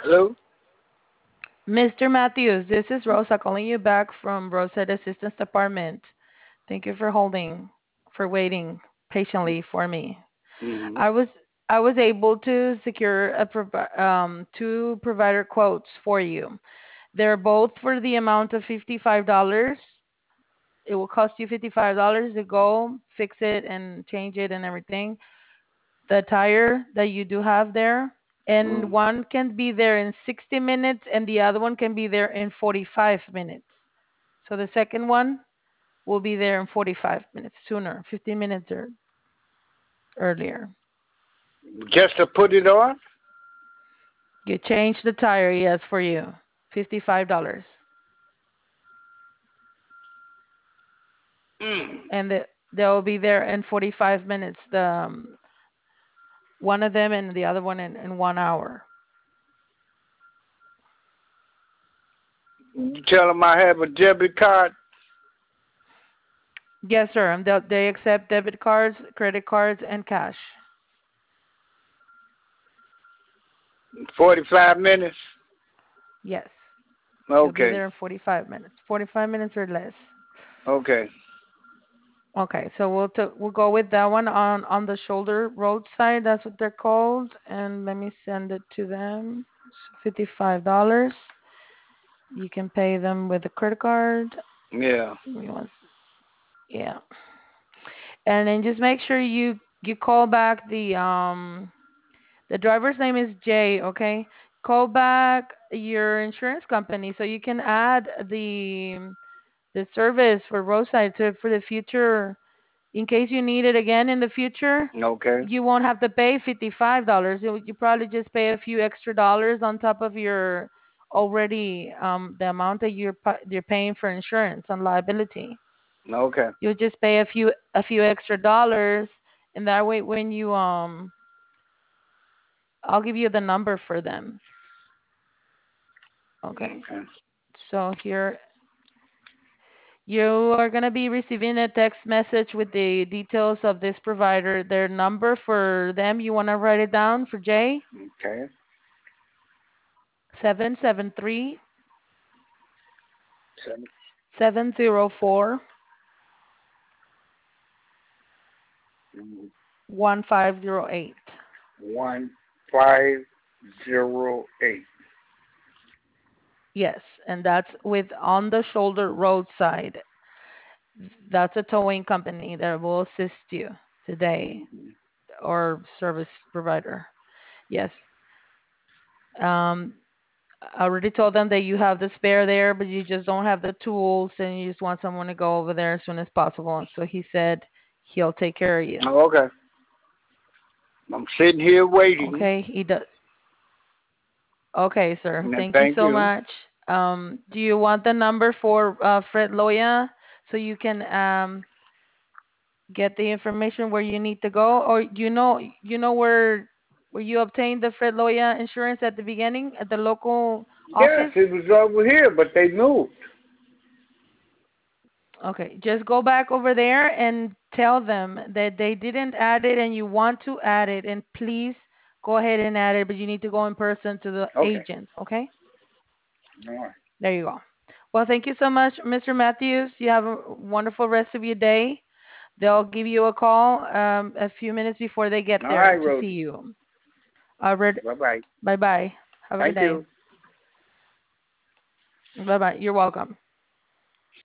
Hello? Mr. Matthews, this is Rosa calling you back from Rosa Assistance Department. Thank you for holding, for waiting patiently for me. Hmm. I was I was able to secure two provider quotes for you. They're both for the amount of $55. It will cost you $55 to go fix it and change it and everything. The tire that you do have there, and Mm. one can be there in 60 minutes and the other one can be there in 45 minutes. So the second one will be there in 45 minutes sooner, 15 minutes earlier. Just to put it on? You change the tire, yes, for you. $55. Mm. And they'll be there in 45 minutes. One of them and the other one in 1 hour. You tell them I have a debit card, Yes, sir. And they accept debit cards, credit cards, and cash. 45 minutes. Yes. You'll be Okay. there in 45 minutes. 45 minutes or less. Okay. Okay, so we'll go with that one on the shoulder roadside. That's what they're called, and let me send it to them. So $55. You can pay them with a credit card. Yeah. Give me one Yeah, and then just make sure you call back the driver's name is Jay. Okay, call back your insurance company so you can add the service for roadside for the future. In case you need it again in the future, Okay. you won't have to pay $55. You probably just pay a few extra dollars on top of your already the amount that you're paying for insurance on liability. Okay. You'll just pay a few extra dollars, and that way when you I'll give you the number for them. Okay. Okay. So here you are going to be receiving a text message with the details of this provider. Their number for them, you want to write it down for Jay? Okay. 773 Seven, 704 1508. 1508. Yes, and that's with On the Shoulder Roadside. That's a towing company that will assist you today, or service provider. Yes. Um, I already told them that you have the spare there, but you just don't have the tools, and you just want someone to go over there as soon as possible. So he said he'll take care of you. Oh, okay. I'm sitting here waiting. Okay, he does. Okay, sir. And Thank you thank so you. much. Do you want the number for Fred Loya so you can get the information where you need to go, or you know where you obtained the Fred Loya insurance at the beginning at the local Yes, office? it was over here, but they moved. Okay, just go back over there and tell them that they didn't add it and you want to add it, and please go ahead and add it, but you need to go in person to the Okay. agent, okay? All right. There you go. Well, thank you so much, Mr. Matthews. You have a wonderful rest of your day. They'll give you a call a few minutes before they get All right, there to see Rosie. you. All right. Bye bye. Bye bye. Have a good Thank day. you. Bye bye. You're welcome.